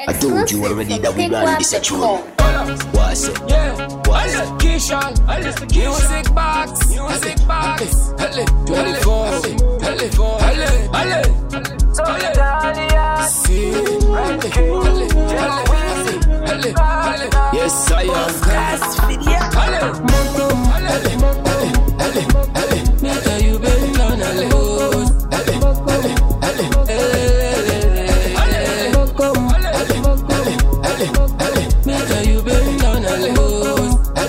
I told you already that we run this actual. What's it? Yeah, what's it? Keyshawn, music box, music box. 24, yes, I am. You been on a load. You been on a load.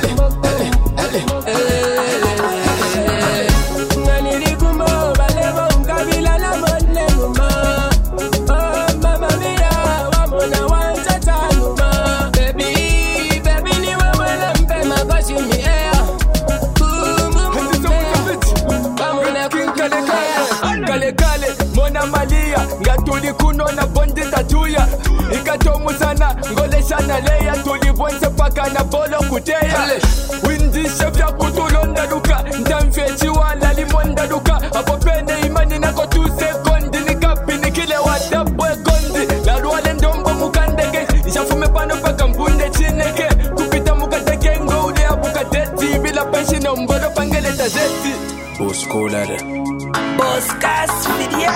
Malia ngatuli kuno na bondi tatuya ikatomu sana ngoleshana leya tulibonse paka na bolo kuteya windisha vya kutulonda duka ndamfechi wala limonda duka hapo pene imani nako 2 sekondi nikapi nikile wadabwe kondi laluwale ndombo mukandege ishafume pano paka mbunde chineke kupita mukateke ngoude abukateti bila penshi na mbolo pangele tazeti Buscolare Boscas video.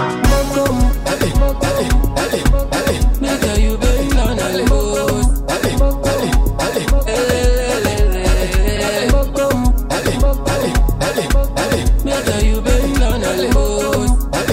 Nigga, you been on a load. Nigga, you been on a load.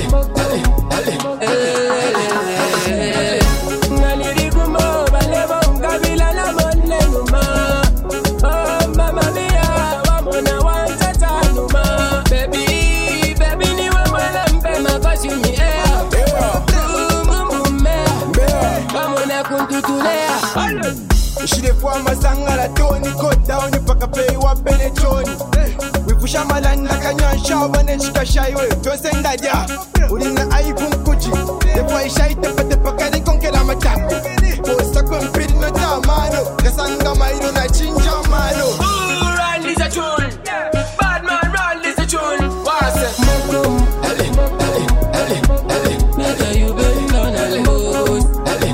Shirefwa masangala toni kota oni paka pay wa penetoni wifusha malani na kanyansha wane shika shaiwe tosenda dia ulina aibun kuchi defwa ishaite pate paka ni konkela matako posta kwa mpiri no tamano kasanga mairo na chinja mano Run this a tune, bad man run this a tune. What's it? Nigga, you been on a load.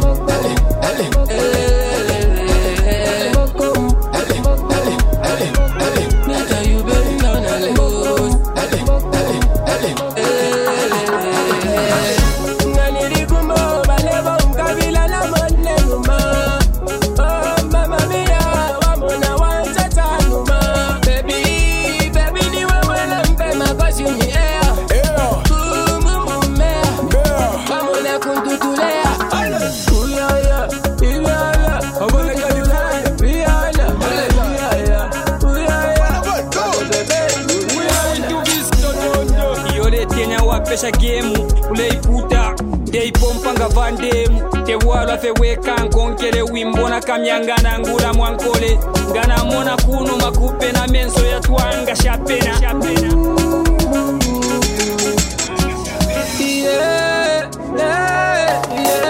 Pesha game uleiputa dei pompanga vandemu te wala fe weka nkonkele wimbona kamyangana ngula mwankole ngana mona kuno makupe na menso ya twanga shapena yeah, yeah, yeah.